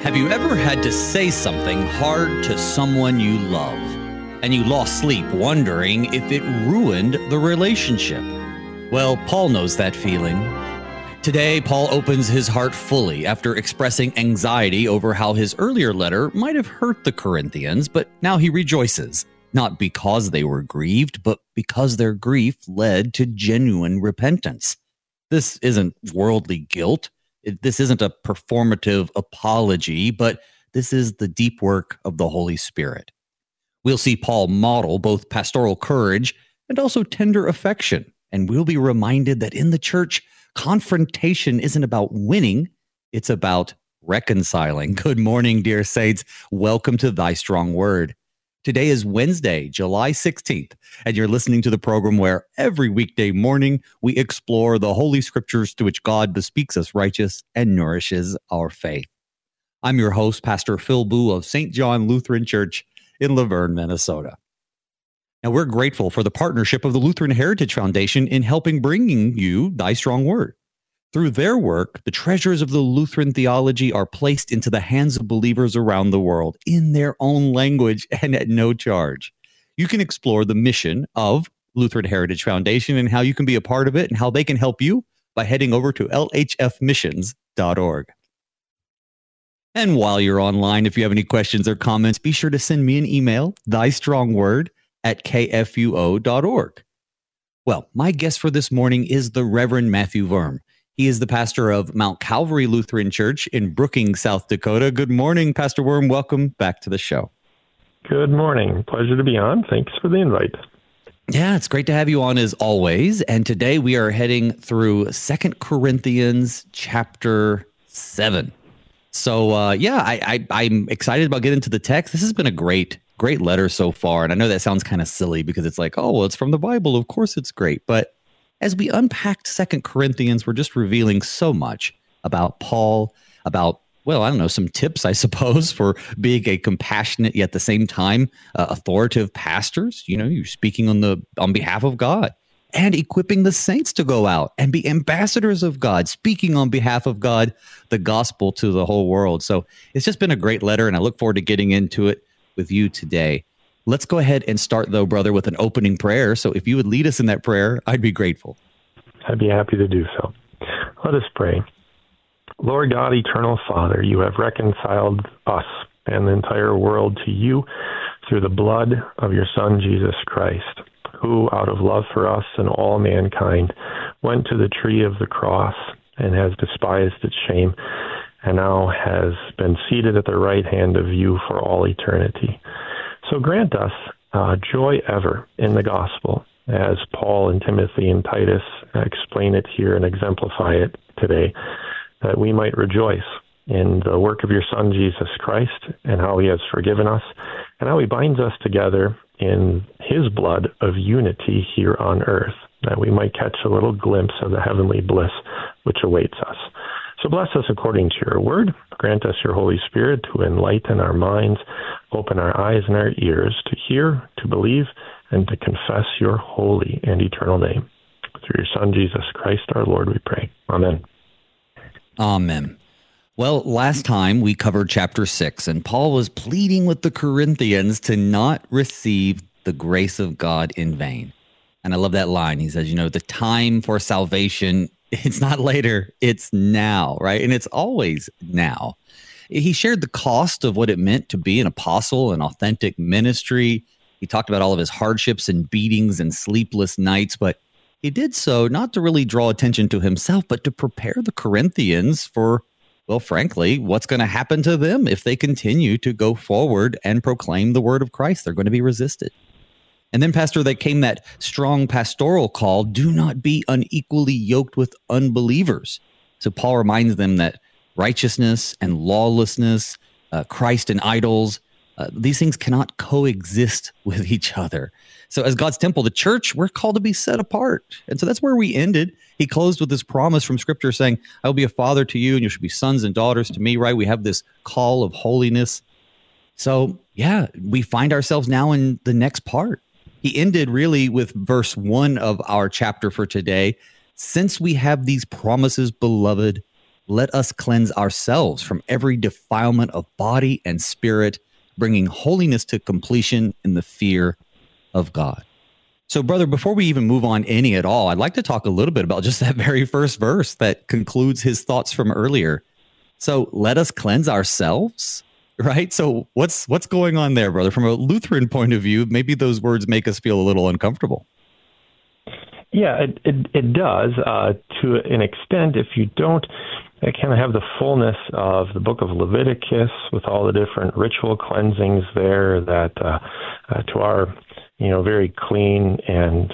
Have you ever had to say something hard to someone you love, and you lost sleep wondering if it ruined the relationship? Well, Paul knows that feeling. Today, Paul opens his heart fully after expressing anxiety over how his earlier letter might have hurt the Corinthians, but now he rejoices, not because they were grieved, but because their grief led to genuine repentance. This isn't worldly guilt. This isn't a performative apology, but this is the deep work of the Holy Spirit. We'll see Paul model both pastoral courage and also tender affection, and we'll be reminded that in the church, confrontation isn't about winning, it's about reconciling. Good morning, dear saints. Welcome to Thy Strong Word. Today is Wednesday, July 16th, and you're listening to the program where every weekday morning we explore the Holy Scriptures to which God bespeaks us righteous and nourishes our faith. I'm your host, Pastor Phil Boo of St. John Lutheran Church in Laverne, Minnesota. Now, we're grateful for the partnership of the Lutheran Heritage Foundation in helping bringing you Thy Strong Word. Through their work, the treasures of the Lutheran theology are placed into the hands of believers around the world in their own language and at no charge. You can explore the mission of Lutheran Heritage Foundation and how you can be a part of it and how they can help you by heading over to lhfmissions.org. And while you're online, if you have any questions or comments, be sure to send me an email, thystrongword@kfuo.org. Well, my guest for this morning is the Reverend Matthew Worm. He is the pastor of Mount Calvary Lutheran Church in Brookings, South Dakota. Good morning, Pastor Worm. Welcome back to the show. Good morning. Pleasure to be on. Thanks for the invite. Yeah, it's great to have you on as always. And today we are heading through 2 Corinthians chapter 7. So, I'm excited about getting into the text. This has been a great letter so far. And I know that sounds kind of silly because it's like, oh, well, it's from the Bible. Of course it's great. But as we unpacked 2 Corinthians, we're just revealing so much about Paul, about, well, I don't know, some tips, I suppose, for being a compassionate, yet at the same time, authoritative pastors. You know, you're speaking on behalf of God and equipping the saints to go out and be ambassadors of God, speaking on behalf of God, the gospel to the whole world. So it's just been a great letter, and I look forward to getting into it with you today. Let's go ahead and start, though, brother, with an opening prayer. So if you would lead us in that prayer, I'd be grateful. I'd be happy to do so. Let us pray. Lord God, eternal Father, you have reconciled us and the entire world to you through the blood of your Son, Jesus Christ, who, out of love for us and all mankind, went to the tree of the cross and has despised its shame, and now has been seated at the right hand of you for all eternity. So grant us joy ever in the gospel, as Paul and Timothy and Titus explain it here and exemplify it today, that we might rejoice in the work of your Son, Jesus Christ, and how he has forgiven us, and how he binds us together in his blood of unity here on earth, that we might catch a little glimpse of the heavenly bliss which awaits us. So bless us according to your word. Grant us your Holy Spirit to enlighten our minds, open our eyes and our ears to hear, to believe, and to confess your holy and eternal name. Through your Son, Jesus Christ, our Lord, we pray. Amen. Amen. Well, last time we covered chapter 6, and Paul was pleading with the Corinthians to not receive the grace of God in vain. And I love that line. He says, the time for salvation, it's not later, it's now, right? And it's always now. He shared the cost of what it meant to be an apostle, an authentic ministry. He talked about all of his hardships and beatings and sleepless nights, but he did so not to really draw attention to himself, but to prepare the Corinthians for, well, frankly, what's going to happen to them if they continue to go forward and proclaim the word of Christ. They're going to be resisted. And then, Pastor, there came that strong pastoral call, do not be unequally yoked with unbelievers. So Paul reminds them that righteousness and lawlessness, Christ and idols, these things cannot coexist with each other. So as God's temple, the church, we're called to be set apart. And so that's where we ended. He closed with this promise from Scripture saying, I will be a father to you and you should be sons and daughters to me, right? We have this call of holiness. So, yeah, we find ourselves now in the next part. He ended really with verse 1 of our chapter for today. Since we have these promises, beloved, let us cleanse ourselves from every defilement of body and spirit, bringing holiness to completion in the fear of God. So, brother, before we even move on any at all, I'd like to talk a little bit about just that very first verse that concludes his thoughts from earlier. So let us cleanse ourselves, right? So what's going on there, brother? From a Lutheran point of view, maybe those words make us feel a little uncomfortable. Yeah, it does to an extent. If you don't kind of have the fullness of the book of Leviticus with all the different ritual cleansings there that to our very clean and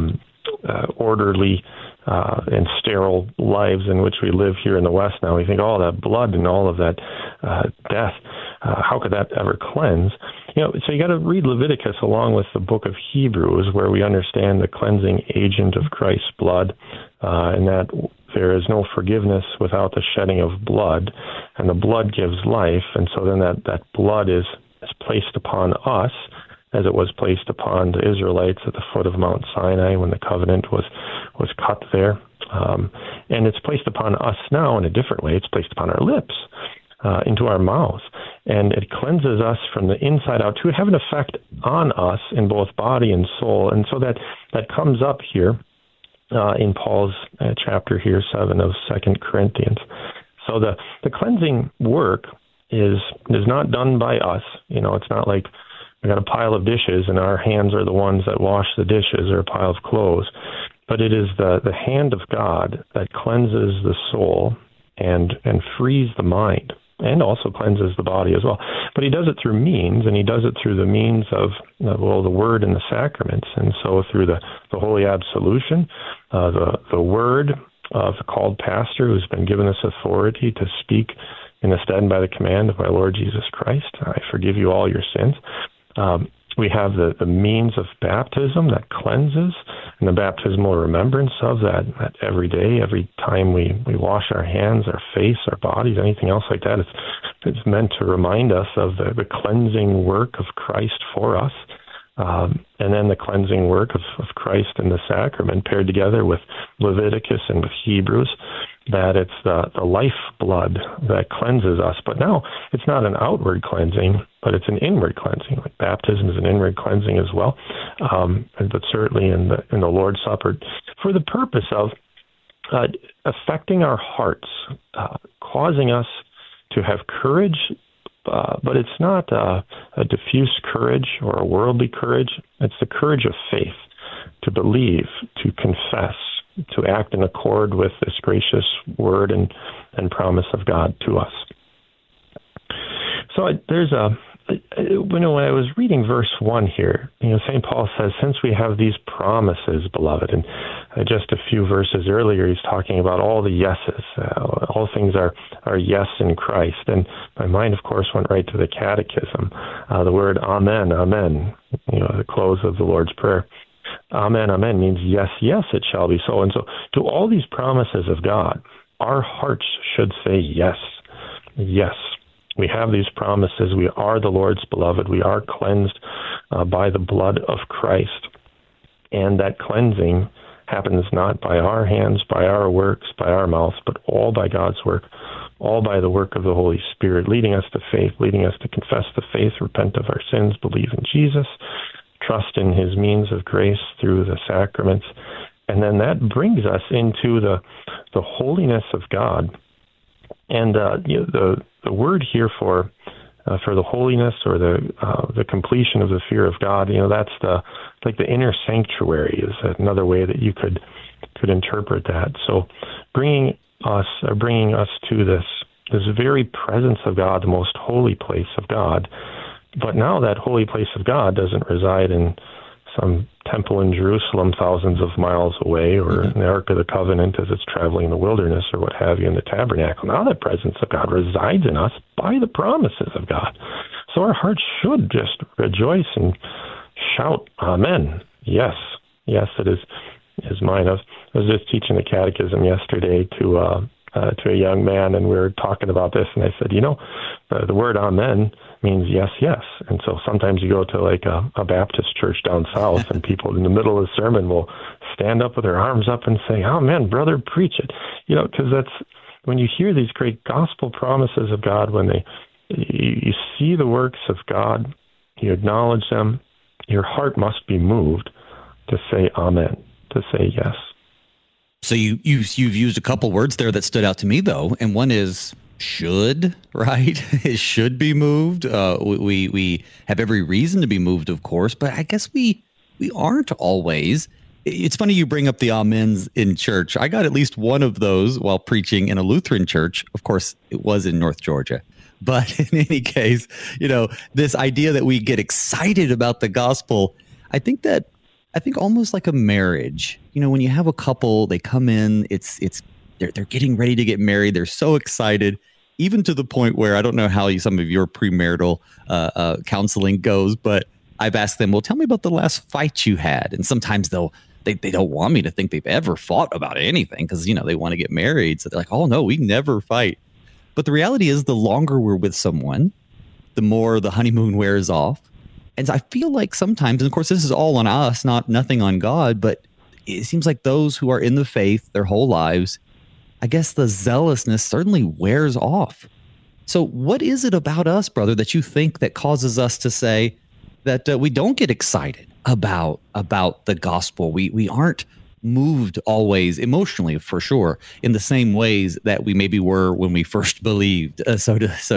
orderly and sterile lives in which we live here in the West now, we think all that blood and all of that death, how could that ever cleanse? So you got to read Leviticus along with the book of Hebrews, where we understand the cleansing agent of Christ's blood, and that there is no forgiveness without the shedding of blood, and the blood gives life, and so then that blood is placed upon us, as it was placed upon the Israelites at the foot of Mount Sinai when the covenant was cut there. And it's placed upon us now in a different way. It's placed upon our lips, into our mouths. And it cleanses us from the inside out to have an effect on us in both body and soul. And so that comes up here in Paul's chapter here, 7 of 2 Corinthians. So the cleansing work is not done by us. It's not like we got a pile of dishes and our hands are the ones that wash the dishes, or a pile of clothes. But it is the hand of God that cleanses the soul and frees the mind, and also cleanses the body as well. But he does it through means, and he does it through the means of, the word and the sacraments. And so through the holy absolution, the word of the called pastor who's been given this authority to speak in the stead and by the command of my Lord Jesus Christ, I forgive you all your sins. We have the means of baptism that cleanses, and the baptismal remembrance of that every day, every time we wash our hands, our face, our bodies, anything else like that. It's meant to remind us of the cleansing work of Christ for us, and then the cleansing work of Christ in the sacrament paired together with Leviticus and with Hebrews, that it's the life blood that cleanses us. But now it's not an outward cleansing, but it's an inward cleansing. Like baptism is an inward cleansing as well, but certainly in the Lord's Supper, for the purpose of affecting our hearts, causing us to have courage, but it's not a diffuse courage or a worldly courage. It's the courage of faith, to believe, to confess, to act in accord with this gracious word and promise of God to us. So there's when I was reading verse 1 here, St. Paul says, since we have these promises, beloved, and just a few verses earlier, he's talking about all the yeses. All things are yes in Christ. And my mind, of course, went right to the catechism, the word amen, amen, the close of the Lord's Prayer. Amen, amen means yes, yes, it shall be so. And so to all these promises of God, our hearts should say yes, yes. We have these promises. We are the Lord's beloved. We are cleansed by the blood of Christ. And that cleansing happens not by our hands, by our works, by our mouths, but all by God's work, all by the work of the Holy Spirit, leading us to faith, leading us to confess the faith, repent of our sins, believe in Jesus, trust in his means of grace through the sacraments. And then that brings us into the holiness of God. And the word here for the holiness or the completion of the fear of God, that's the inner sanctuary is another way that you could interpret that. So bringing us to this very presence of God, the most holy place of God. But now that holy place of God doesn't reside in some temple in Jerusalem thousands of miles away, or in the Ark of the Covenant as it's traveling in the wilderness, or what have you, in the tabernacle. Now that presence of God resides in us by the promises of God. So our hearts should just rejoice and shout, amen. Yes, yes, it is mine. I was just teaching the catechism yesterday to a young man, and we were talking about this, and I said, the word amen means yes, yes. And so sometimes you go to like a Baptist church down south, and people in the middle of the sermon will stand up with their arms up and say, amen, brother, preach it. Because when you hear these great gospel promises of God, when you see the works of God, you acknowledge them, your heart must be moved to say amen, to say yes. So you've used a couple words there that stood out to me, though, and one is should, right? It should be moved. We have every reason to be moved, of course, but I guess we aren't always. It's funny you bring up the amens in church. I got at least one of those while preaching in a Lutheran church. Of course, it was in North Georgia. But in any case, this idea that we get excited about the gospel, I think almost like a marriage, when you have a couple, they come in, they're getting ready to get married. They're so excited, even to the point where I don't know how some of your premarital counseling goes, but I've asked them, well, tell me about the last fight you had. And sometimes they don't want me to think they've ever fought about anything because, they want to get married. So they're like, oh, no, we never fight. But the reality is the longer we're with someone, the more the honeymoon wears off. And I feel like sometimes, and of course, this is all on us, nothing on God, but it seems like those who are in the faith their whole lives, I guess the zealousness certainly wears off. So what is it about us, brother, that you think that causes us to say that we don't get excited about the gospel? We aren't moved always emotionally, for sure, in the same ways that we maybe were when we first believed, so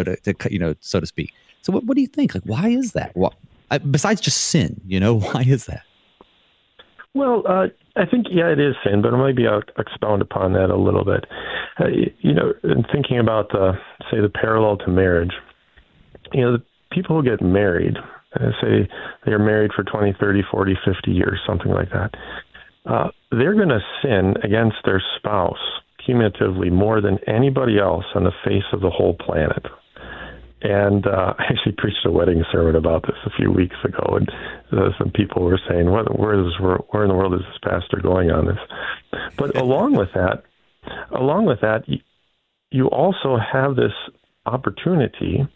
to speak. So what do you think? Like, why is that? Besides just sin, why is that? Well, I think, it is sin, but maybe I'll expound upon that a little bit. In thinking about the parallel to marriage, the people who get married, say they're married for 20, 30, 40, 50 years, something like that, they're going to sin against their spouse cumulatively more than anybody else on the face of the whole planet. And I actually preached a wedding sermon about this a few weeks ago, and some people were saying, where in the world is this pastor going on this? But along with that, you also have this opportunity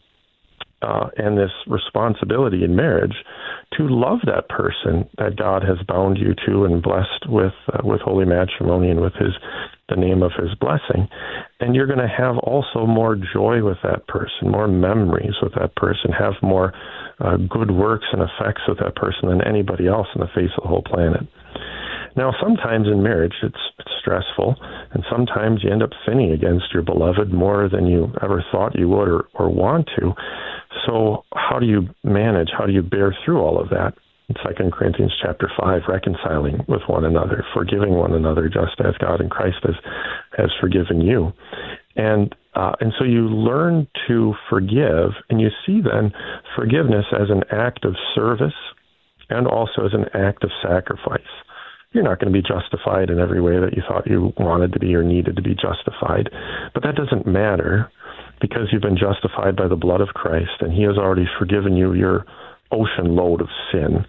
and this responsibility in marriage to love that person that God has bound you to and blessed with holy matrimony and with the name of his blessing. And you're going to have also more joy with that person, more memories with that person, have more good works and effects with that person than anybody else on the face of the whole planet. Now, sometimes in marriage, it's stressful, and sometimes you end up sinning against your beloved more than you ever thought you would or want to. So how do you manage? How do you bear through all of that? In 2 Corinthians chapter 5, reconciling with one another, forgiving one another, just as God in Christ has forgiven you. And so you learn to forgive, and you see then forgiveness as an act of service and also as an act of sacrifice. You're not going to be justified in every way that you thought you wanted to be or needed to be justified, but that doesn't matter because you've been justified by the blood of Christ, and he has already forgiven you your ocean load of sin.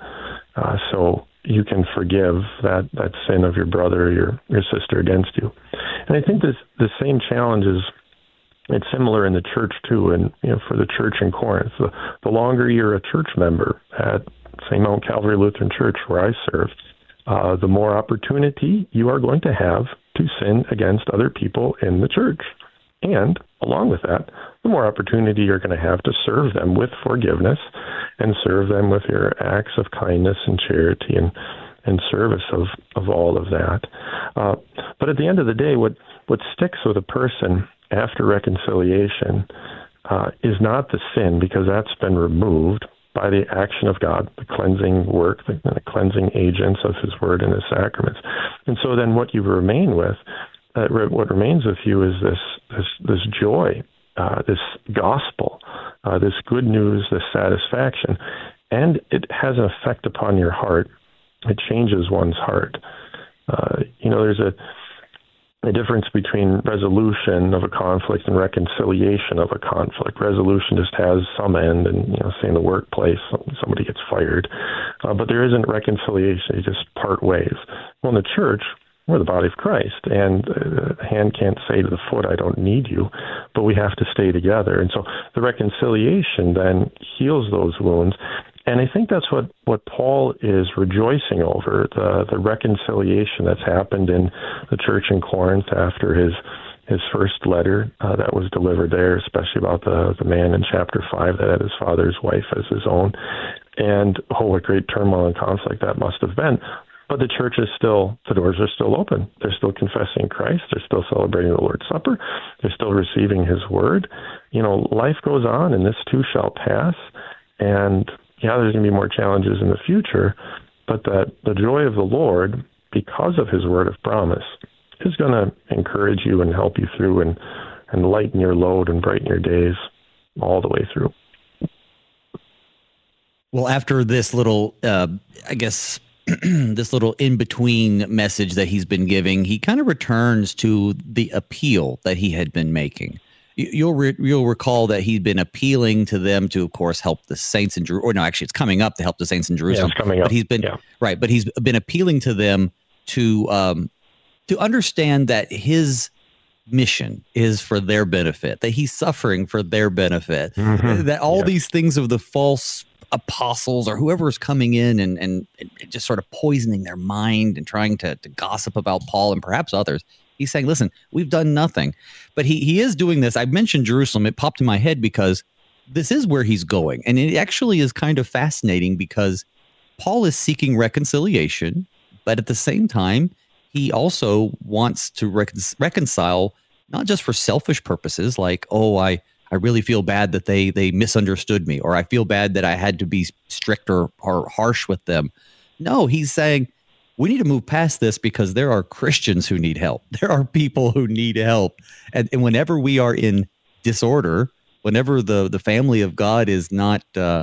So you can forgive that sin of your brother or your sister against you. And I think the same challenge it's similar in the church too, and for the church in Corinth. The longer you're a church member at, say, Mount Calvary Lutheran Church, where I serve, the more opportunity you are going to have to sin against other people in the church. And along with that, the more opportunity you're going to have to serve them with forgiveness and serve them with your acts of kindness and charity and service of all of that. But at the end of the day, what sticks with a person after reconciliation is not the sin, because that's been removed by the action of God, the cleansing work, the cleansing agents of his word and his sacraments. And so then what you remain with, what remains with you is this joy, this gospel, this good news, this satisfaction, and it has an effect upon your heart. It changes one's heart. There's a difference between resolution of a conflict and reconciliation of a conflict. Resolution just has some end, and say in the workplace somebody gets fired, but there isn't reconciliation. You just part ways. Well, in the church, we're the body of Christ, and the hand can't say to the foot, I don't need you, but we have to stay together. And so the reconciliation then heals those wounds. And I think that's what Paul is rejoicing over, the reconciliation that's happened in the church in Corinth after his his first letter that was delivered there, especially about the man in chapter 5 that had his father's wife as his own. And, what great turmoil and conflict that must have been. But the church is still, the doors are still open. They're still confessing Christ. They're still celebrating the Lord's Supper. They're still receiving his word. Life goes on, and this too shall pass. And, there's going to be more challenges in the future, but that the joy of the Lord, because of his word of promise, is going to encourage you and help you through and lighten your load and brighten your days all the way through. Well, after this little, this little in-between message that he's been giving, he kind of returns to the appeal that he had been making. You'll recall that he'd been appealing to them to, of course, help the saints in Jerusalem. Or no, actually, it's coming up to help the saints in Jerusalem. Yeah, it's coming up. But he's been right. But he's been appealing to them to understand that his mission is for their benefit, that he's suffering for their benefit, that all these things of the false apostles or whoever is coming in and just sort of poisoning their mind and trying to gossip about Paul and perhaps others. He's saying, listen, we've done nothing. But he is doing this. I mentioned Jerusalem. It popped in my head because this is where he's going. And it actually is kind of fascinating because Paul is seeking reconciliation, but at the same time, he also wants to reconcile, not just for selfish purposes, like, I really feel bad that they misunderstood me, or I feel bad that I had to be strict or harsh with them. No, he's saying, we need to move past this because there are Christians who need help. There are people who need help. And whenever we are in disorder, whenever the family of God is not,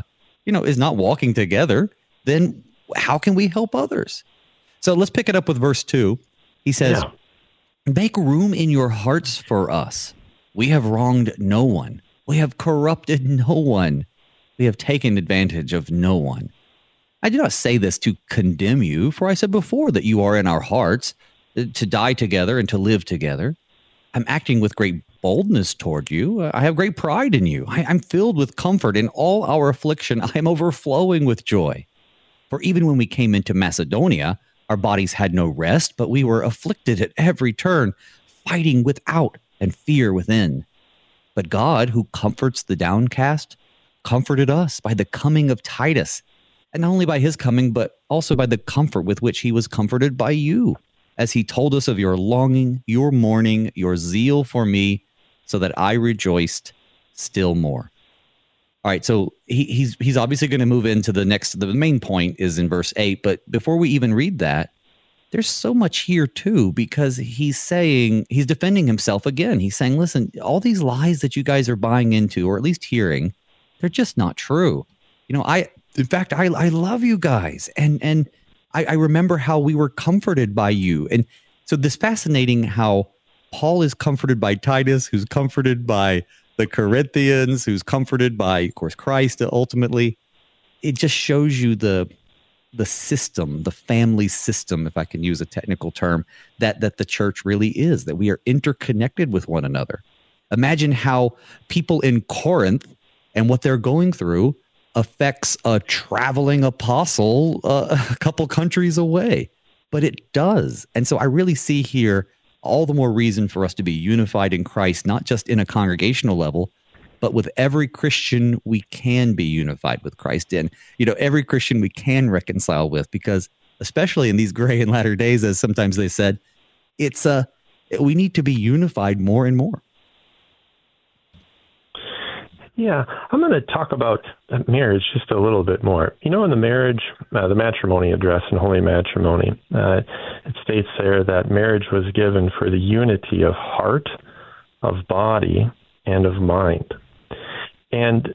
is not walking together, then how can we help others? So let's pick it up with verse 2. He says, make room in your hearts for us. We have wronged no one. We have corrupted no one. We have taken advantage of no one. I do not say this to condemn you, for I said before that you are in our hearts to die together and to live together. I'm acting with great boldness toward you. I have great pride in you. I'm filled with comfort in all our affliction. I am overflowing with joy. For even when we came into Macedonia, our bodies had no rest, but we were afflicted at every turn, fighting without and fear within. But God, who comforts the downcast, comforted us by the coming of Titus, and not only by his coming, but also by the comfort with which he was comforted by you, as he told us of your longing, your mourning, your zeal for me, so that I rejoiced still more. All right, so he's obviously going to move into the main point is in verse 8, but before we even read that, there's so much here too, because he's defending himself again. He's saying, listen, all these lies that you guys are buying into, or at least hearing, they're just not true. In fact, I love you guys. And I remember how we were comforted by you. And so this fascinating how Paul is comforted by Titus, who's comforted by the Corinthians, who's comforted by, of course, Christ ultimately. It just shows you the system, the family system, if I can use a technical term, that the church really is, that we are interconnected with one another. Imagine how people in Corinth and what they're going through affects a traveling apostle a couple countries away, but it does. And so I really see here all the more reason for us to be unified in Christ, not just in a congregational level, but with every Christian we can be unified with Christ in, every Christian we can reconcile with, because especially in these gray and latter days, as sometimes they said, we need to be unified more and more. Yeah, I'm going to talk about marriage just a little bit more. In the marriage, the matrimony address in Holy Matrimony, it states there that marriage was given for the unity of heart, of body, and of mind. And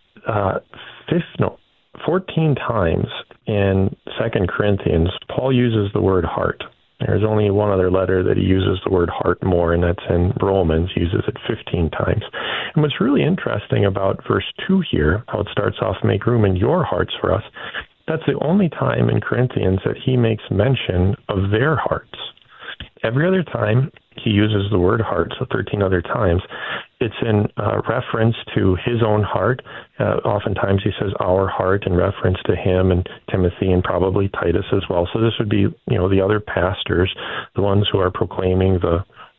14 times in 2 Corinthians, Paul uses the word heart. There's only one other letter that he uses the word heart more, and that's in Romans. He uses it 15 times. And what's really interesting about verse 2 here, how it starts off, make room in your hearts for us, that's the only time in Corinthians that he makes mention of their hearts. Every other time he uses the word heart, so 13 other times, it's in reference to his own heart. Oftentimes he says our heart in reference to him and Timothy and probably Titus as well. So this would be, the other pastors, the ones who are proclaiming the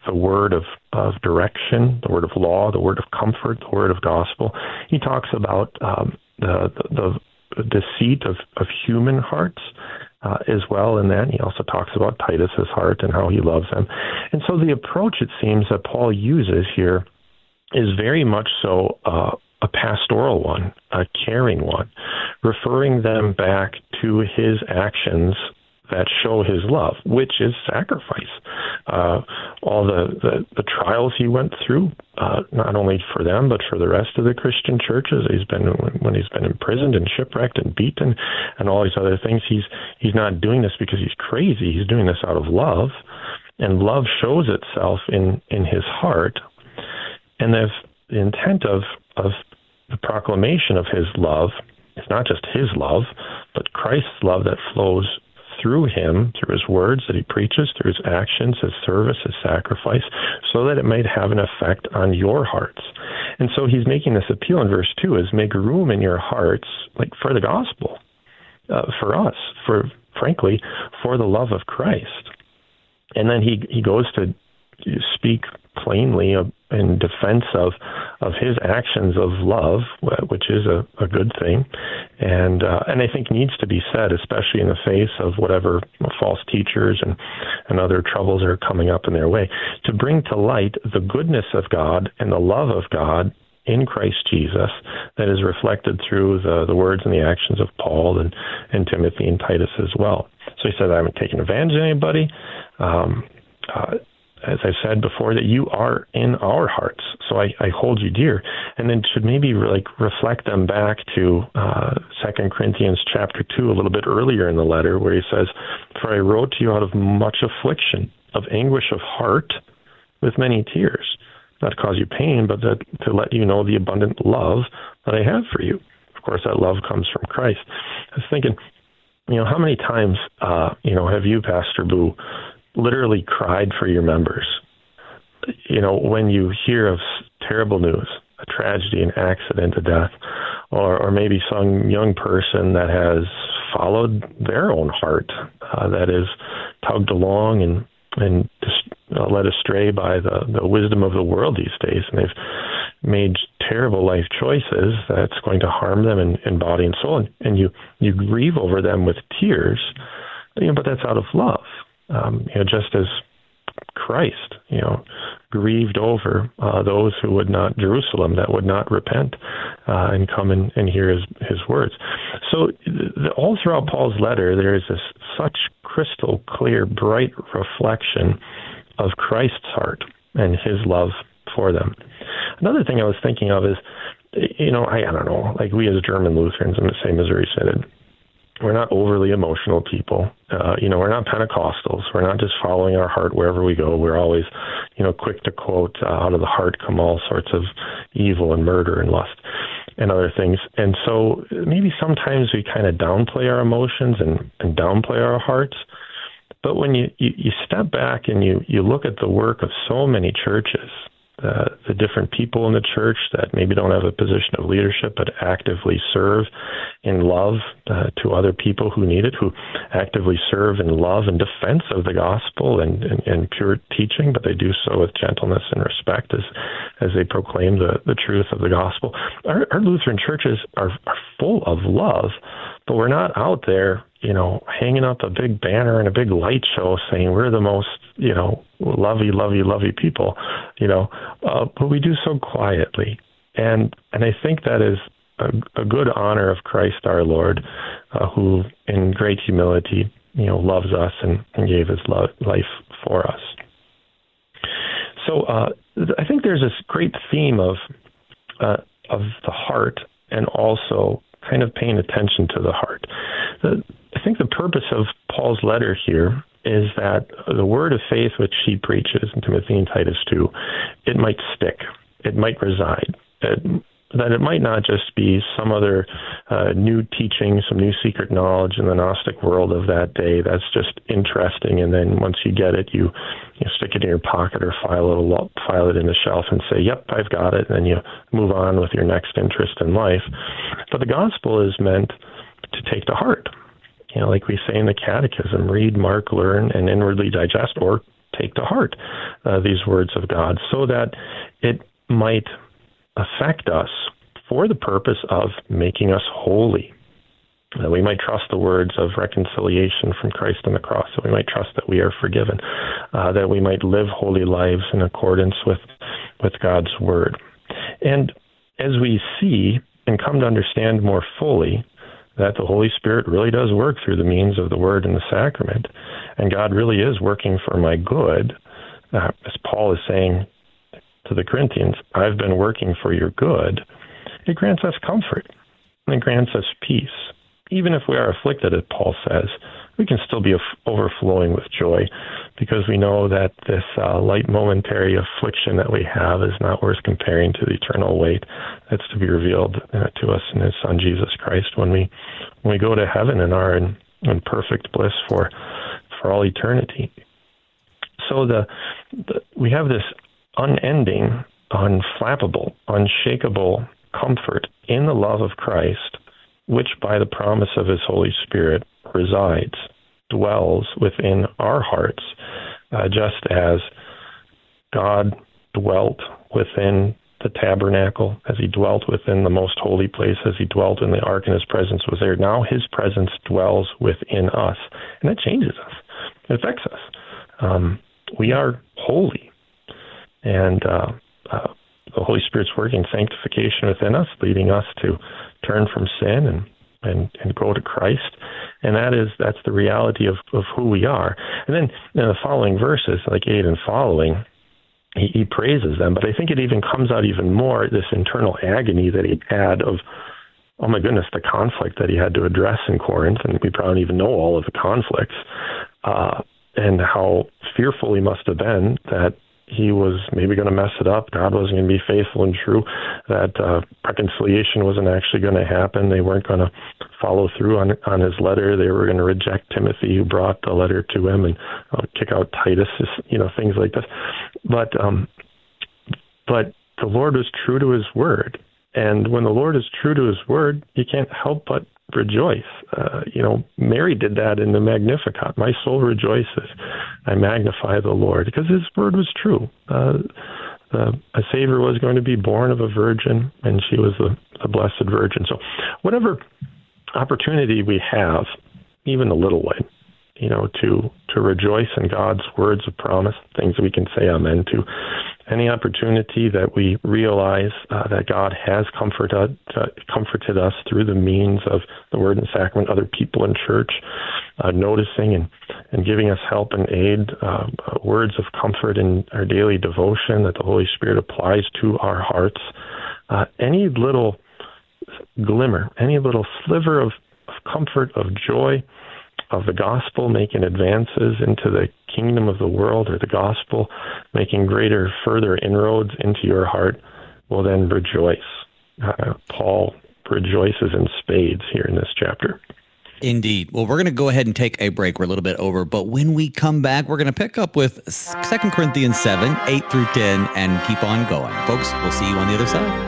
the word of direction, the word of law, the word of comfort, the word of gospel. He talks about the deceit of human hearts as well in that. He also talks about Titus's heart and how he loves him. And so the approach, it seems, that Paul uses here is very much so a pastoral one, a caring one, referring them back to his actions that show his love, which is sacrifice. All the trials he went through, not only for them, but for the rest of the Christian churches. When he's been imprisoned and shipwrecked and beaten and all these other things, he's not doing this because he's crazy. He's doing this out of love. And love shows itself in his heart. And the intent of the proclamation of his love is not just his love, but Christ's love that flows through him, through his words that he preaches, through his actions, his service, his sacrifice, so that it might have an effect on your hearts. And so he's making this appeal in verse 2 is make room in your hearts, like for the gospel, for us, frankly, for the love of Christ. And then he goes to speak plainly in defense of his actions of love, which is a good thing, and I think needs to be said, especially in the face of whatever false teachers and other troubles are coming up in their way, to bring to light the goodness of God and the love of God in Christ Jesus that is reflected through the words and the actions of Paul and Timothy and Titus as well. So he said, I haven't taken advantage of anybody. As I said before, that you are in our hearts, so I hold you dear. And then should maybe reflect them back to 2 Corinthians chapter 2, a little bit earlier in the letter, where he says, for I wrote to you out of much affliction, of anguish of heart, with many tears, not to cause you pain, but to let you know the abundant love that I have for you. Of course, that love comes from Christ. I was thinking, how many times, have you, Pastor Boo, literally cried for your members? When you hear of terrible news, a tragedy, an accident, a death, or maybe some young person that has followed their own heart, that is tugged along and just led astray by the wisdom of the world these days, and they've made terrible life choices that's going to harm them in body and soul, and you grieve over them with tears, but that's out of love. Just as Christ, grieved over those who would not, Jerusalem, that would not repent and come and hear his words. So all throughout Paul's letter, there is this such crystal clear, bright reflection of Christ's heart and his love for them. Another thing I was thinking of is, I don't know, like we as German Lutherans in the same Missouri Synod, we're not overly emotional people. We're not Pentecostals. We're not just following our heart wherever we go. We're always, quick to quote, out of the heart come all sorts of evil and murder and lust and other things. And so maybe sometimes we kind of downplay our emotions and downplay our hearts. But when you step back and you look at the work of so many churches, the different people in the church that maybe don't have a position of leadership but actively serve in love to other people who need it, who actively serve in love and defense of the gospel and pure teaching, but they do so with gentleness and respect as they proclaim the truth of the gospel. Our Lutheran churches are full of love, but we're not out there, hanging up a big banner and a big light show saying we're the most, lovey people, but we do so quietly. And I think that is a good honor of Christ our Lord, who in great humility, loves us and gave his life for us. So I think there's this great theme of the heart and also kind of paying attention to the heart. I think the purpose of Paul's letter here is that the word of faith which he preaches in Timothy and Titus 2, it might stick, it might reside, that it might not just be some other new teaching, some new secret knowledge in the Gnostic world of that day that's just interesting, and then once you get it, you stick it in your pocket or file it in the shelf and say, yep, I've got it, and then you move on with your next interest in life. But the gospel is meant to take to heart. Like we say in the Catechism, read, mark, learn, and inwardly digest, or take to heart these words of God, so that it might affect us for the purpose of making us holy. That we might trust the words of reconciliation from Christ on the cross, that we might trust that we are forgiven, that we might live holy lives in accordance with God's word. And as we see and come to understand more fully that the Holy Spirit really does work through the means of the word and the sacrament, and God really is working for my good, as Paul is saying to the Corinthians, I've been working for your good, it grants us comfort, and it grants us peace. Even if we are afflicted, as Paul says, we can still be overflowing with joy, because we know that this light momentary affliction that we have is not worth comparing to the eternal weight that's to be revealed to us in his Son, Jesus Christ, when we go to heaven and are in perfect bliss for all eternity. So we have this unending, unflappable, unshakable comfort in the love of Christ, which by the promise of his Holy Spirit resides, dwells within our hearts, just as God dwelt within the tabernacle, as he dwelt within the most holy place, as he dwelt in the ark and his presence was there. Now his presence dwells within us, and that changes us. It affects us. We are holy, and the Holy Spirit's working sanctification within us, leading us to turn from sin and go to Christ. And that's the reality of who we are. And then in the following verses, like 8 and following, he praises them, but I think it even comes out even more, this internal agony that he had of, oh my goodness, the conflict that he had to address in Corinth, and we probably don't even know all of the conflicts, and how fearful he must have been that he was maybe going to mess it up. God wasn't going to be faithful and true, that reconciliation wasn't actually going to happen. They weren't going to follow through on his letter. They were going to reject Timothy, who brought the letter to him, and kick out Titus, things like this. But the Lord was true to his word. And when the Lord is true to his word, you can't help but rejoice. Mary did that in the Magnificat. My soul rejoices. I magnify the Lord, because his word was true. A Savior was going to be born of a virgin, and she was the Blessed Virgin. So whatever opportunity we have, even a little way, to rejoice in God's words of promise, things that we can say amen to, any opportunity that we realize that God has comforted us through the means of the word and sacrament, other people in church, noticing and giving us help and aid, words of comfort in our daily devotion that the Holy Spirit applies to our hearts, any little glimmer, any little sliver of comfort, of joy, of the gospel making advances into the kingdom of the world, or the gospel making greater, further inroads into your heart, well then rejoice. Paul rejoices in spades here in this chapter. Indeed. Well, we're going to go ahead and take a break. We're a little bit over, but when we come back, we're going to pick up with 2 Corinthians 7, 8 through 10, and keep on going. Folks, we'll see you on the other side.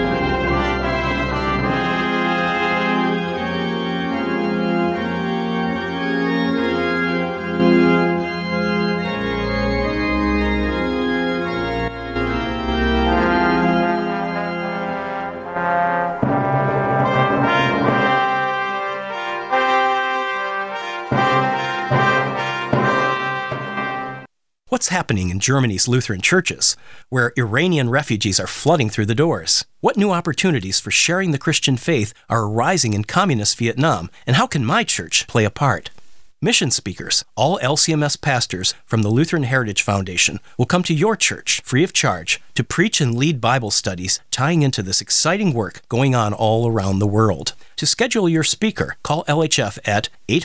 What's happening in Germany's Lutheran churches, where Iranian refugees are flooding through the doors? What new opportunities for sharing the Christian faith are arising in communist Vietnam, and how can my church play a part? Mission speakers, all LCMS pastors from the Lutheran Heritage Foundation, will come to your church free of charge to preach and lead Bible studies tying into this exciting work going on all around the world. To schedule your speaker, call LHF at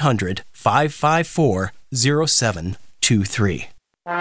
800-554-0723.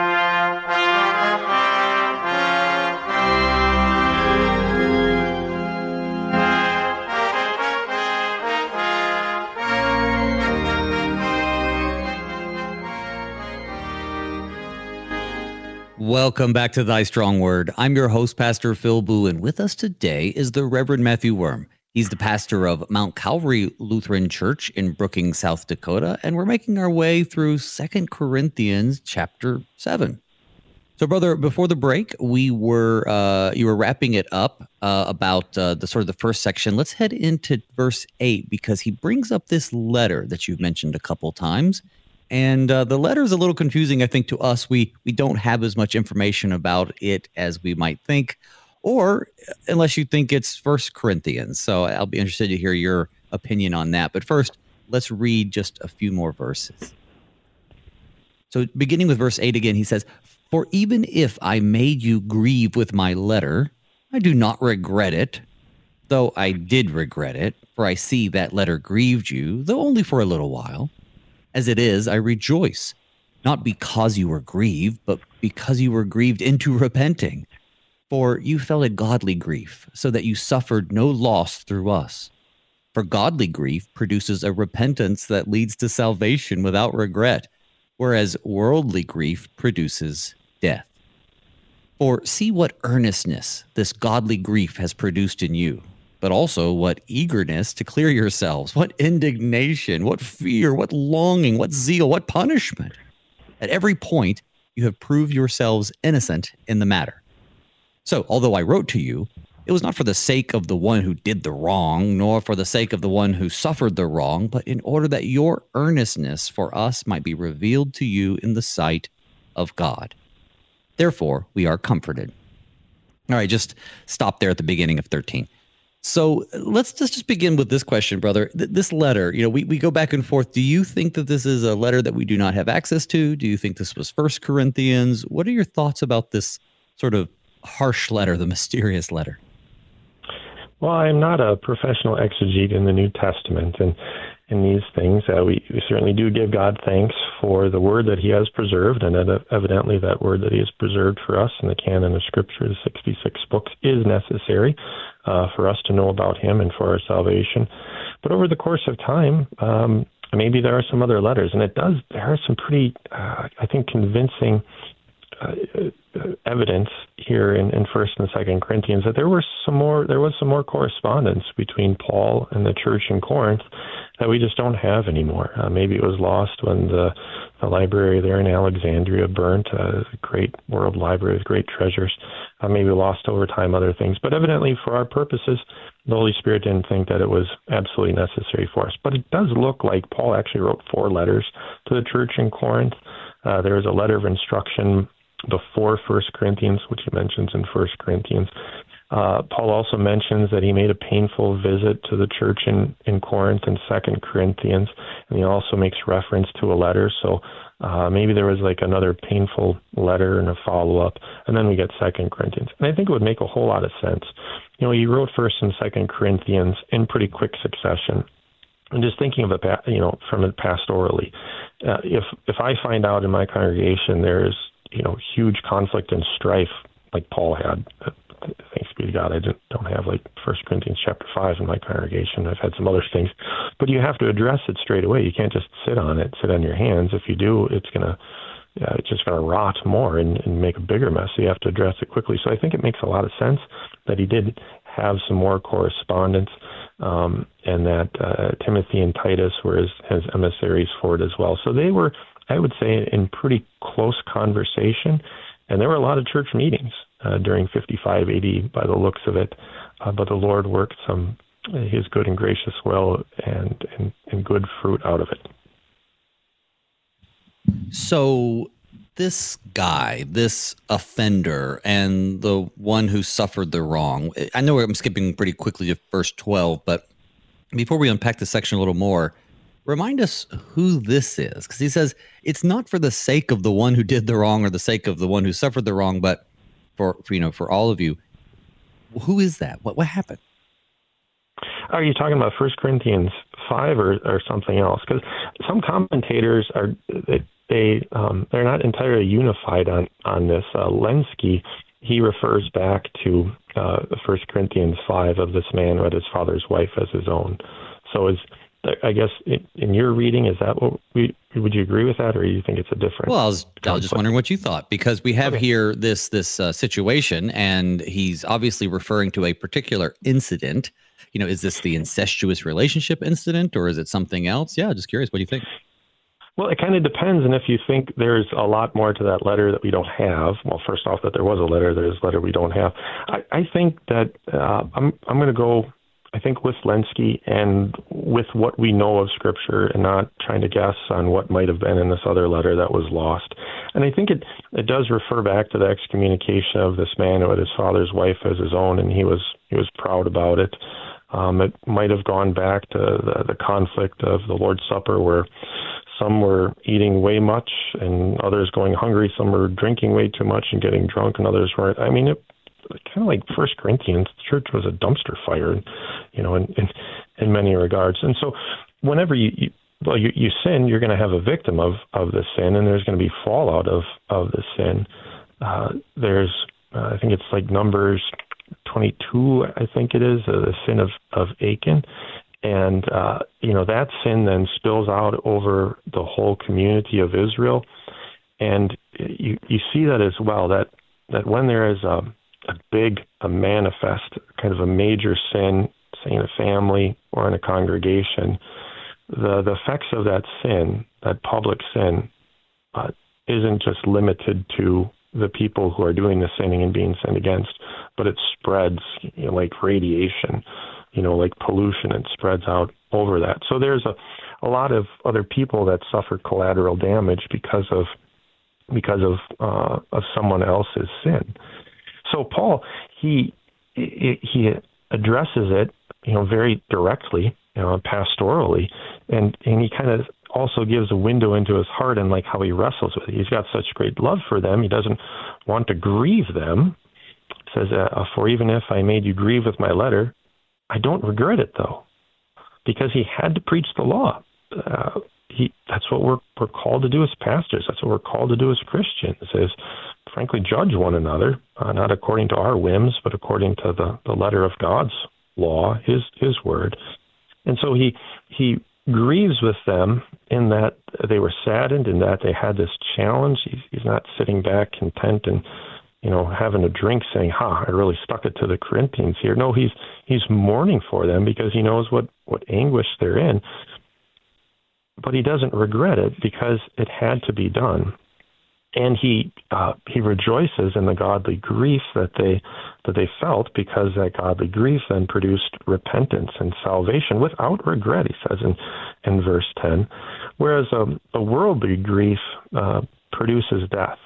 Welcome back to Thy Strong Word. I'm your host, Pastor Phil Boo, and with us today is the Reverend Matthew Worm. He's the pastor of Mount Calvary Lutheran Church in Brookings, South Dakota, and we're making our way through 2 Corinthians chapter 7. So, brother, before the break, you were wrapping it up about the first section. Let's head into verse 8 because he brings up this letter that you've mentioned a couple times, and the letter is a little confusing, I think, to us. We don't have as much information about it as we might think, or unless you think it's 1 Corinthians. So I'll be interested to hear your opinion on that. But first, let's read just a few more verses. So beginning with verse 8 again, he says, "For even if I made you grieve with my letter, I do not regret it, though I did regret it, for I see that letter grieved you, though only for a little while. As it is, I rejoice, not because you were grieved, but because you were grieved into repenting. For you felt a godly grief, so that you suffered no loss through us. For godly grief produces a repentance that leads to salvation without regret, whereas worldly grief produces death. For see what earnestness this godly grief has produced in you, but also what eagerness to clear yourselves, what indignation, what fear, what longing, what zeal, what punishment. At every point, you have proved yourselves innocent in the matter. So, although I wrote to you, it was not for the sake of the one who did the wrong, nor for the sake of the one who suffered the wrong, but in order that your earnestness for us might be revealed to you in the sight of God. Therefore, we are comforted." All right, just stop there at the beginning of 13. So let's just begin with this question, brother. This letter, we go back and forth. Do you think that this is a letter that we do not have access to? Do you think this was 1 Corinthians? What are your thoughts about this sort of harsh letter, the mysterious letter? Well, I'm not a professional exegete in the New Testament, and in these things, we certainly do give God thanks for the word that he has preserved, and evidently that word that he has preserved for us in the canon of Scripture, the 66 books, is necessary for us to know about him and for our salvation. But over the course of time, maybe there are some other letters, and there are some pretty, I think, convincing evidence here in 1st and 2nd Corinthians that there was some more correspondence between Paul and the church in Corinth that we just don't have anymore. Maybe it was lost when the library there in Alexandria burnt, a great world library with great treasures. Maybe lost over time other things. But evidently for our purposes, the Holy Spirit didn't think that it was absolutely necessary for us. But it does look like Paul actually wrote 4 letters to the church in Corinth. There is a letter of instruction before 1 Corinthians, which he mentions in 1 Corinthians. Paul also mentions that he made a painful visit to the church in Corinth in 2 Corinthians, and he also makes reference to a letter. So maybe there was like another painful letter and a follow-up, and then we get 2 Corinthians. And I think it would make a whole lot of sense. He wrote 1 and 2 Corinthians in pretty quick succession. And just thinking of it, from it pastorally, if I find out in my congregation there's huge conflict and strife like Paul had. Thanks be to God, I don't have like 1 Corinthians chapter 5 in my congregation. I've had some other things, but you have to address it straight away. You can't just sit on your hands. If you do, it's just gonna rot more and make a bigger mess. So you have to address it quickly. So I think it makes a lot of sense that he did have some more correspondence, and that Timothy and Titus were his emissaries for it as well. So they were, I would say, in pretty close conversation, and there were a lot of church meetings during 55 AD by the looks of it, but the Lord worked his good and gracious will and good fruit out of it. So this guy, this offender, and the one who suffered the wrong, I know I'm skipping pretty quickly to verse 12, but before we unpack this section a little more, remind us who this is, because he says it's not for the sake of the one who did the wrong or the sake of the one who suffered the wrong, but for all of you. Who is that? What happened? Are you talking about 1 Corinthians 5 or something else? Because some commentators they're not entirely unified on this. Lenski, he refers back to 1 Corinthians 5 of this man who had his father's wife as his own. So I guess in your reading, is that what would you agree with that, or do you think it's a different? Well, I was just wondering what you thought, because we have here this situation, and he's obviously referring to a particular incident. Is this the incestuous relationship incident, or is it something else? Yeah, just curious. What do you think? Well, it kind of depends. And if you think there's a lot more to that letter that we don't have, well, first off, that there was a letter, there's a letter we don't have. I think that I'm going to go, I think, with Lenski and with what we know of Scripture, and not trying to guess on what might have been in this other letter that was lost. And I think it does refer back to the excommunication of this man who had his father's wife as his own, and he was proud about it. It might have gone back to the conflict of the Lord's Supper, where some were eating way much and others going hungry. Some were drinking way too much and getting drunk, and others weren't. I mean, it kind of like 1 Corinthians, the church was a dumpster fire, in many regards. And so whenever you sin, you're going to have a victim of the sin, and there's going to be fallout of the sin. There's, I think it's like Numbers 22, I think it is, the sin of Achan. And, that sin then spills out over the whole community of Israel. And you see that as well, that when there is a manifest, kind of a major sin, say in a family or in a congregation, the effects of that sin, that public sin, isn't just limited to the people who are doing the sinning and being sinned against, but it spreads, like radiation, like pollution, and spreads out over that. So there's a lot of other people that suffer collateral damage because of someone else's sin. So Paul, he addresses it, very directly, pastorally, and he kind of also gives a window into his heart and like how he wrestles with it. He's got such great love for them. He doesn't want to grieve them. He says, for even if I made you grieve with my letter, I don't regret it, though, because he had to preach the law. That's what we're called to do as pastors. That's what we're called to do as Christians, is frankly judge one another, not according to our whims, but according to the letter of God's law, his word. And so he grieves with them in that they were saddened, in that they had this challenge. He's not sitting back content and having a drink saying, I really stuck it to the Corinthians here. No, he's mourning for them because he knows what anguish they're in. But he doesn't regret it because it had to be done. And he rejoices in the godly grief that they felt, because that godly grief then produced repentance and salvation without regret, he says in verse 10. Whereas a worldly grief produces death.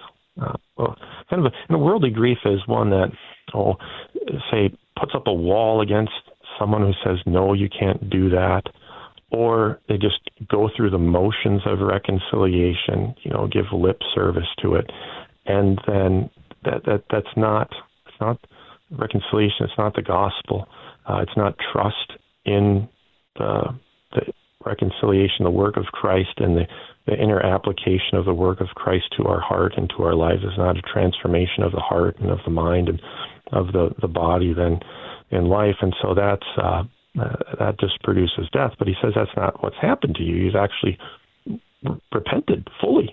A worldly grief is one that, say, puts up a wall against someone who says, no, you can't do that. Or they just go through the motions of reconciliation, give lip service to it. And then it's not reconciliation. It's not the gospel. It's not trust in the reconciliation, the work of Christ, and the inner application of the work of Christ to our heart and to our lives. Is not a transformation of the heart and of the mind and of the body then in life. And so that just produces death. But he says that's not what's happened to you. You've actually repented fully.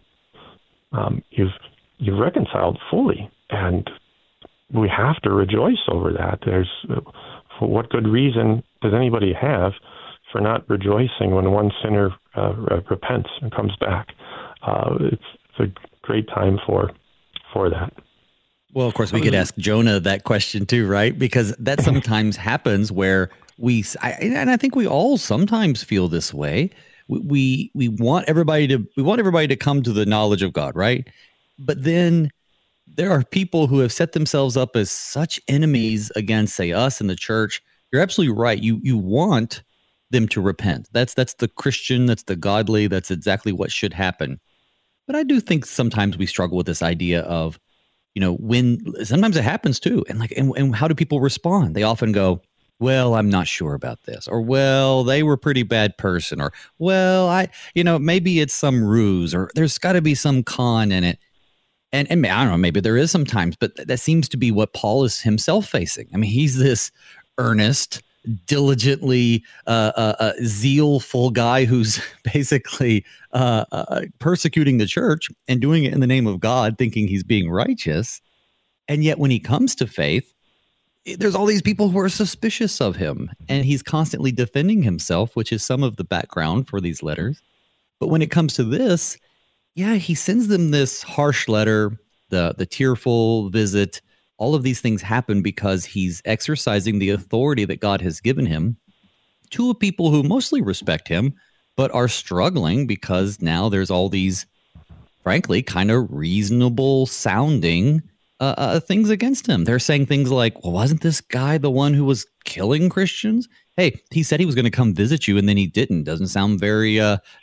You've reconciled fully, and we have to rejoice over that. For what good reason does anybody have for not rejoicing when one sinner repents and comes back? It's a great time for that. Well, of course, we could ask Jonah that question too, right? Because that sometimes happens where and I think we all sometimes feel this way. We want everybody to come to the knowledge of God, right? But then there are people who have set themselves up as such enemies against, say, us and the church. You're absolutely right. You want them to repent. That's the Christian, that's the godly, that's exactly what should happen. But I do think sometimes we struggle with this idea of, when sometimes it happens too. And how do people respond? They often go, well, I'm not sure about this, or, well, they were a pretty bad person, or, well, maybe it's some ruse, or there's got to be some con in it. And I don't know, maybe there is sometimes, but that seems to be what Paul is himself facing. I mean, he's this earnest, diligently zealful guy who's basically persecuting the church and doing it in the name of God, thinking he's being righteous. And yet when he comes to faith, there's all these people who are suspicious of him, and he's constantly defending himself, which is some of the background for these letters. But when it comes to this, he sends them this harsh letter, the tearful visit. All of these things happen because he's exercising the authority that God has given him to a people who mostly respect him, but are struggling because now there's all these, frankly, kind of reasonable sounding things against him. They're saying things like, well, wasn't this guy the one who was killing Christians? Hey, he said he was going to come visit you and then he didn't. Doesn't sound very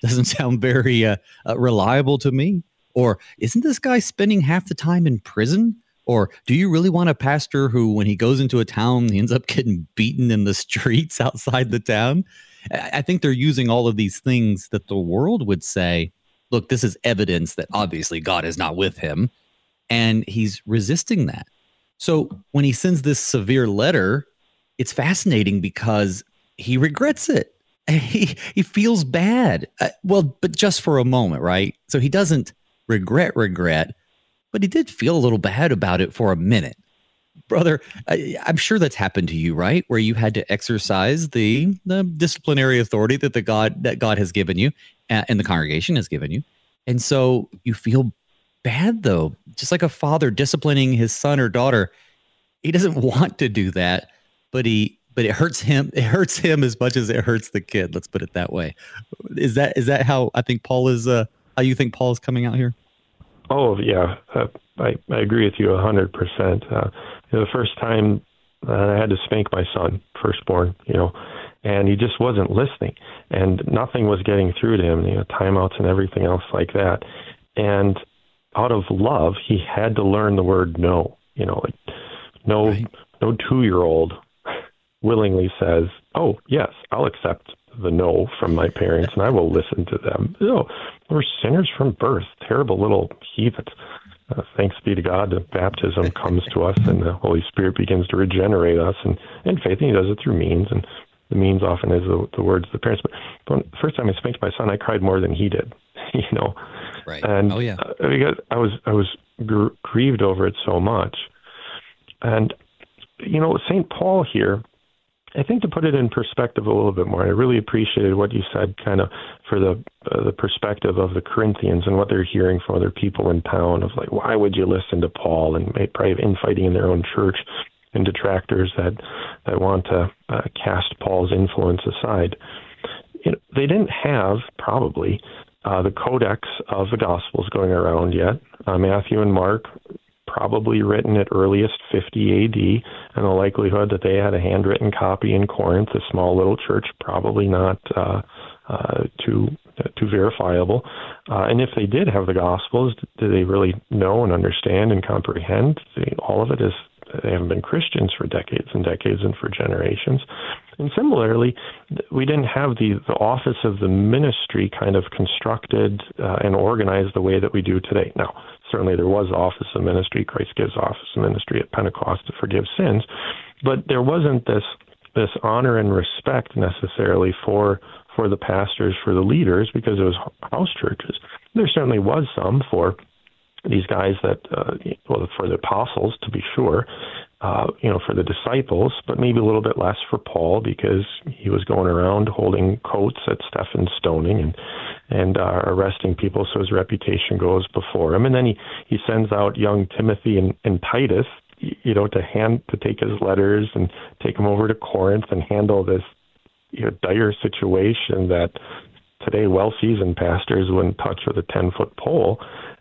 reliable to me. Or isn't this guy spending half the time in prison? Or do you really want a pastor who, when he goes into a town, he ends up getting beaten in the streets outside the town? I think they're using all of these things that the world would say, look, this is evidence that obviously God is not with him. And he's resisting that. So when he sends this severe letter, it's fascinating because he regrets it. He feels bad. But just for a moment, right? So he doesn't regret, but he did feel a little bad about it for a minute. Brother, I'm sure that's happened to you, right? Where you had to exercise the disciplinary authority that God has given you and the congregation has given you. And so you feel bad, though, just like a father disciplining his son or daughter. He doesn't want to do that, but it hurts him. It hurts him as much as it hurts the kid. Let's put it that way. Is that how I think Paul is? How you think Paul is coming out here? Oh yeah, I agree with you 100%. The first time I had to spank my son, firstborn, and he just wasn't listening, and nothing was getting through to him. Timeouts and everything else like that, and out of love, he had to learn the word no. No 2-year-old willingly says, "Oh yes, I'll accept the no from my parents, and I will listen to them." We're sinners from birth, terrible little heathens. Thanks be to God, the baptism comes to us, and the Holy Spirit begins to regenerate us, and faith, and he does it through means, and the means often is the words of the parents. But the first time I spanked my son, I cried more than he did. Right. And because I was grieved over it so much. And St. Paul here, I think, to put it in perspective a little bit more, I really appreciated what you said, kind of for the perspective of the Corinthians and what they're hearing from other people in town of like, why would you listen to Paul, and probably have infighting in their own church and detractors that want to cast Paul's influence aside. They didn't have probably the codex of the Gospels going around yet. Matthew and Mark, probably written at earliest 50 AD, and the likelihood that they had a handwritten copy in Corinth, a small little church, probably not too verifiable. And if they did have the Gospels, do they really know and understand and comprehend? All of it is, they haven't been Christians for decades and decades and for generations. And similarly, we didn't have the office of the ministry kind of constructed and organized the way that we do today. Now, certainly there was office of ministry. Christ gives office of ministry at Pentecost to forgive sins. But there wasn't this honor and respect necessarily for the pastors, for the leaders, because it was house churches. There certainly was some for these guys that, for the apostles, to be sure, for the disciples, but maybe a little bit less for Paul, because he was going around holding coats at Stephen's stoning and arresting people, so his reputation goes before him. And then he sends out young Timothy and Titus, to take his letters and take them over to Corinth and handle this dire situation that today well-seasoned pastors wouldn't touch with a 10-foot pole.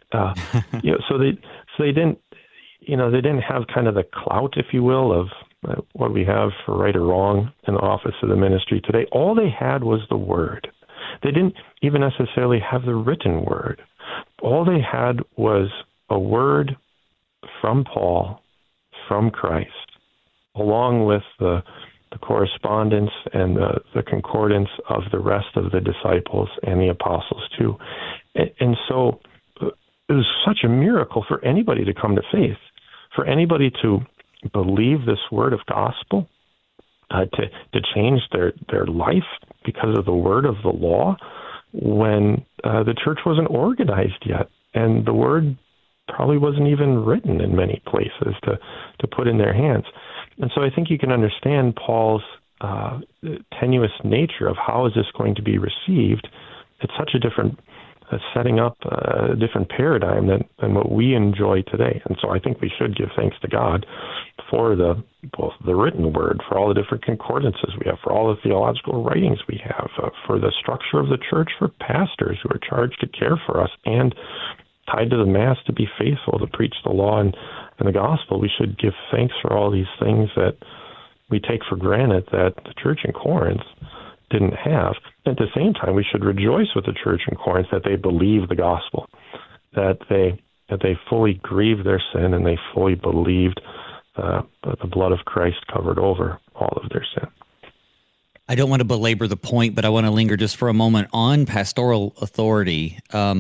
So they didn't have kind of the clout, if you will, of what we have for right or wrong in the office of the ministry today. All they had was the word. They didn't even necessarily have the written word. All they had was a word from Paul, from Christ, along with the correspondence and the concordance of the rest of the disciples and the apostles too. And so it was such a miracle for anybody to come to faith, for anybody to believe this word of gospel, to change their life because of the word of the law when the church wasn't organized yet, and the word probably wasn't even written in many places to put in their hands. And so I think you can understand Paul's tenuous nature of how is this going to be received. It's such a different setting up a different paradigm than what we enjoy today. And so I think we should give thanks to God for the written word, for all the different concordances we have, for all the theological writings we have, for the structure of the church, for pastors who are charged to care for us and tied to the Mass to be faithful, to preach the law and the gospel. We should give thanks for all these things that we take for granted that the church in Corinth didn't have. At the same time, we should rejoice with the church in Corinth that they believe the gospel, that they fully grieved their sin and they fully believed that the blood of Christ covered over all of their sin. I don't want to belabor the point, but I want to linger just for a moment on pastoral authority,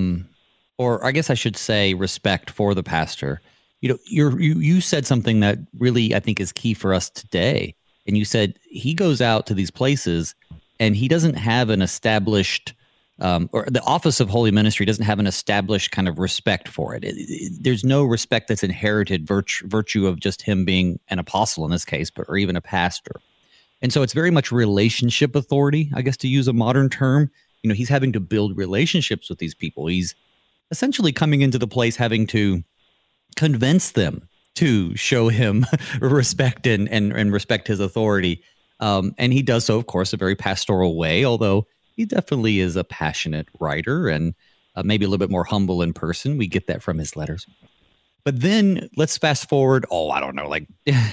or I guess I should say respect for the pastor. You said something that really I think is key for us today, and you said he goes out to these places and he doesn't have an established, or the office of holy ministry doesn't have an established kind of respect for it. There's no respect that's inherited virtue of just him being an apostle in this case, or even a pastor. And so it's very much relationship authority, I guess, to use a modern term. He's having to build relationships with these people. He's essentially coming into the place having to convince them to show him respect and respect his authority. And he does so, of course, a very pastoral way, although he definitely is a passionate writer and maybe a little bit more humble in person. We get that from his letters. But then let's fast forward, like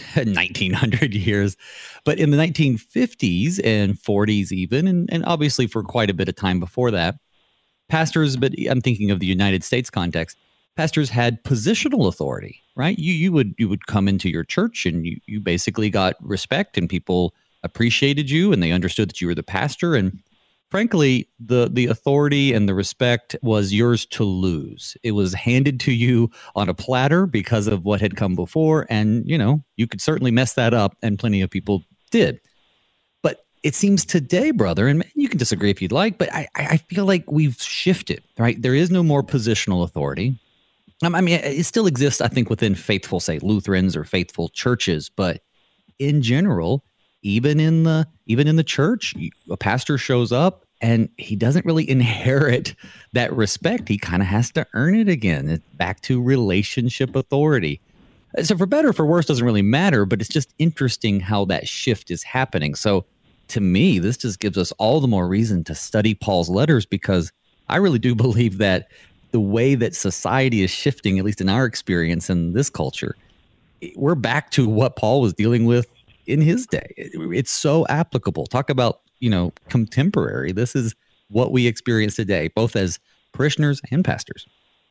1900 years. But in the 1950s and 40s even, and obviously for quite a bit of time before that, pastors, but I'm thinking of the United States context, pastors had positional authority, right? You would come into your church and you basically got respect and people appreciated you and they understood that you were the pastor. And frankly, the authority and the respect was yours to lose. It was handed to you on a platter because of what had come before. And, you could certainly mess that up, and plenty of people did. But it seems today, brother, and you can disagree if you'd like, but I feel like we've shifted, right? There is no more positional authority. I mean, it still exists, I think, within faithful, say, Lutherans or faithful churches. But in general, even in the church, a pastor shows up and he doesn't really inherit that respect. He kind of has to earn it again. It's back to relationship authority. So for better or for worse, doesn't really matter, but it's just interesting how that shift is happening. So to me, this just gives us all the more reason to study Paul's letters, because I really do believe that the way that society is shifting, at least in our experience in this culture, we're back to what Paul was dealing with in his day. It's so applicable. Talk about, contemporary. This is what we experience today, both as parishioners and pastors.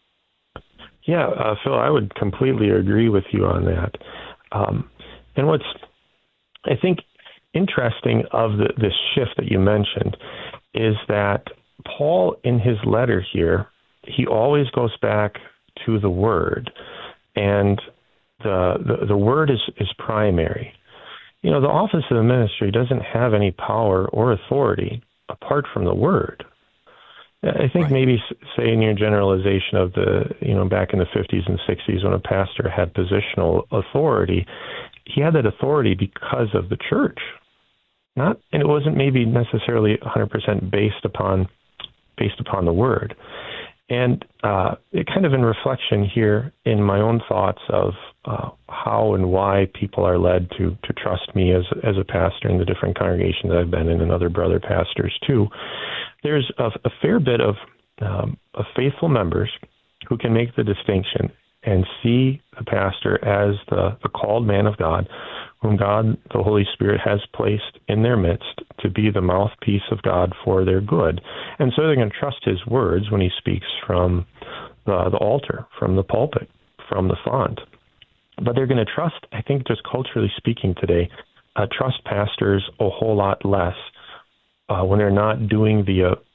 Yeah, Phil, I would completely agree with you on that. And what's, I think, interesting of this shift that you mentioned is that Paul, in his letter here, he always goes back to the Word, and the Word is primary. The office of the ministry doesn't have any power or authority apart from the Word. I think maybe, say, in your generalization of back in the 50s and 60s when a pastor had positional authority, he had that authority because of the church. And it wasn't maybe necessarily 100% based upon the Word. And it kind of in reflection here in my own thoughts of how and why people are led to trust me as a pastor in the different congregations I've been in, and other brother pastors too. There's a fair bit of faithful members who can make the distinction and see the pastor as the called man of God, whom God, the Holy Spirit, has placed in their midst to be the mouthpiece of God for their good. And so they're going to trust his words when he speaks from the altar, from the pulpit, from the font. But they're going to trust, I think, just culturally speaking today, trust pastors a whole lot less when they're not doing the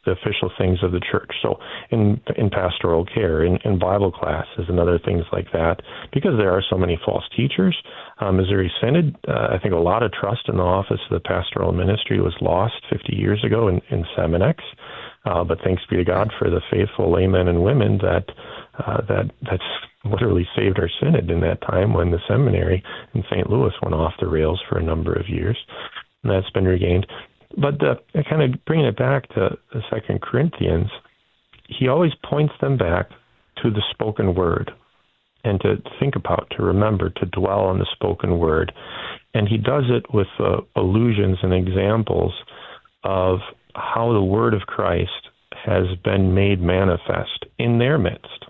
the official things of the church. So in pastoral care, in Bible classes and other things like that, because there are so many false teachers, Missouri Synod, I think a lot of trust in the office of the pastoral ministry was lost 50 years ago in Seminex. But thanks be to God for the faithful laymen and women that's literally saved our synod in that time when the seminary in St. Louis went off the rails for a number of years, and that's been regained. But kind of bringing it back to the 2 Corinthians, he always points them back to the spoken word and to think about, to remember, to dwell on the spoken word. And he does it with allusions and examples of how the word of Christ has been made manifest in their midst,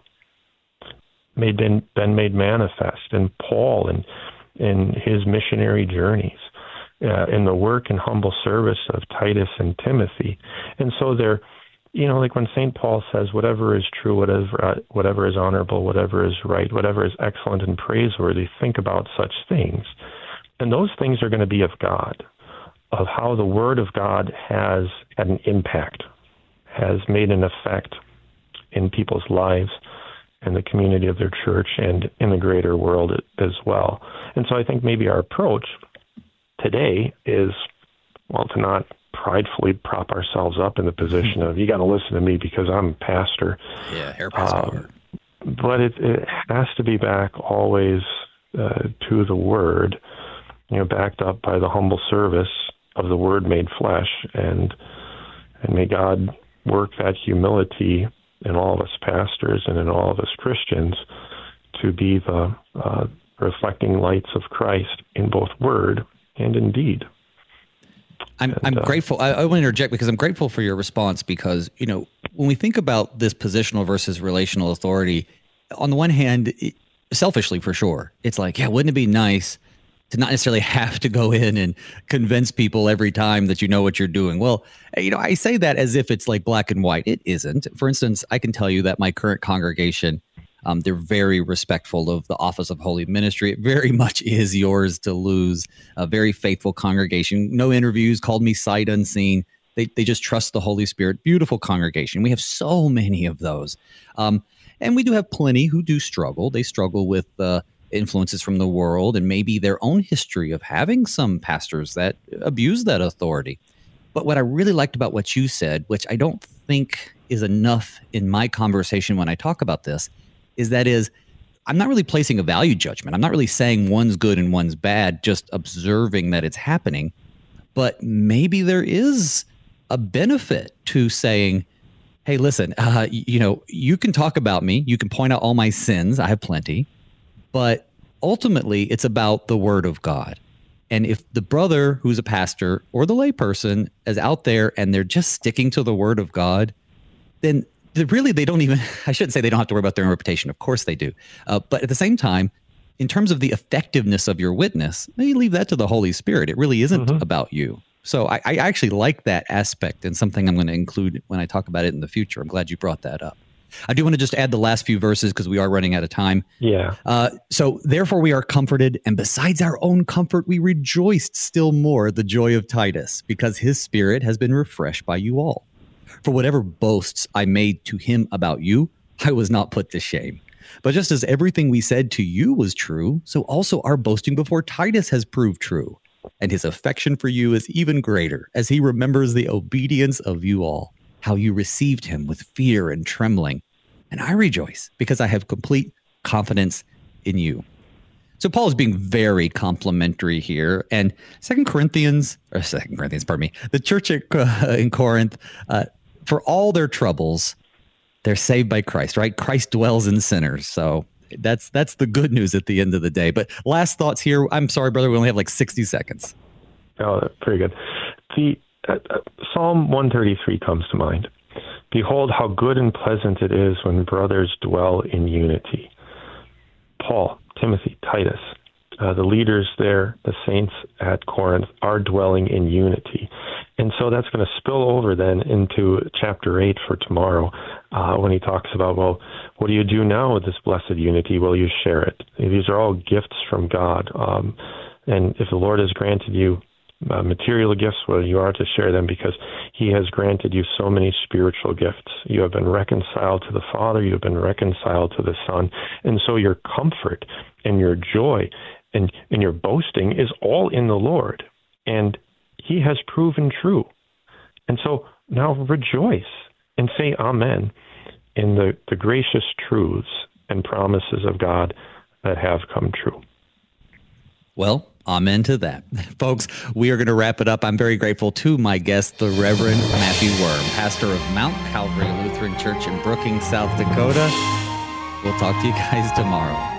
been made manifest in Paul and in his missionary journeys, in the work and humble service of Titus and Timothy. And so they're, like when St. Paul says, whatever is true, whatever is honorable, whatever is right, whatever is excellent and praiseworthy, think about such things. And those things are going to be of God, of how the Word of God has had an impact, has made an effect in people's lives and the community of their church and in the greater world as well. And so I think maybe our approach today is, to not pridefully prop ourselves up in the position of, you got to listen to me because I'm a pastor. Yeah, hair pastor. But it has to be back always to the Word, backed up by the humble service of the Word made flesh, and may God work that humility in all of us pastors and in all of us Christians to be the reflecting lights of Christ in both word and in deed. I'm grateful. I want to interject because I'm grateful for your response because, when we think about this positional versus relational authority, on the one hand, selfishly for sure, it's like, wouldn't it be nice to not necessarily have to go in and convince people every time that you know what you're doing? Well, I say that as if it's like black and white. It isn't. For instance, I can tell you that my current congregation, they're very respectful of the office of holy ministry. It very much is yours to lose. A very faithful congregation. No interviews, called me sight unseen. They just trust the Holy Spirit. Beautiful congregation. We have so many of those. And we do have plenty who do struggle. They struggle with influences from the world and maybe their own history of having some pastors that abuse that authority. But what I really liked about what you said, which I don't think is enough in my conversation when I talk about this, is I'm not really placing a value judgment. I'm not really saying one's good and one's bad, just observing that it's happening. But maybe there is a benefit to saying, hey, listen, you can talk about me. You can point out all my sins. I have plenty. But ultimately, it's about the Word of God. And if the brother who's a pastor or the layperson is out there and they're just sticking to the Word of God, then really they don't even, I shouldn't say they don't have to worry about their own reputation. Of course they do. But at the same time, in terms of the effectiveness of your witness, you leave that to the Holy Spirit. It really isn't about you. So I actually like that aspect and something I'm going to include when I talk about it in the future. I'm glad you brought that up. I do want to just add the last few verses because we are running out of time. Yeah. So therefore we are comforted, and besides our own comfort, we rejoiced still more the joy of Titus, because his spirit has been refreshed by you all. For whatever boasts I made to him about you, I was not put to shame. But just as everything we said to you was true, so also our boasting before Titus has proved true. And his affection for you is even greater, as he remembers the obedience of you all, how you received him with fear and trembling. And I rejoice because I have complete confidence in you. So Paul is being very complimentary here. And 2 Corinthians, the church in Corinth, for all their troubles, they're saved by Christ, right? Christ dwells in sinners. So that's the good news at the end of the day. But last thoughts here. I'm sorry, brother, we only have like 60 seconds. Oh, very good. Psalm 133 comes to mind. Behold, how good and pleasant it is when brothers dwell in unity. Paul, Timothy, Titus, the leaders there, the saints at Corinth, are dwelling in unity. And so that's going to spill over then into chapter 8 for tomorrow when he talks about, well, what do you do now with this blessed unity? Well, you share it. These are all gifts from God. And if the Lord has granted you material gifts, well, you are to share them because he has granted you so many spiritual gifts. You have been reconciled to the Father, you have been reconciled to the Son, and so your comfort and your joy and your boasting is all in the Lord, and he has proven true. And so now rejoice and say amen in the gracious truths and promises of God that have come true. Well, amen to that. Folks, we are going to wrap it up. I'm very grateful to my guest, the Reverend Matthew Worm, pastor of Mount Calvary Lutheran Church in Brookings, South Dakota. We'll talk to you guys tomorrow.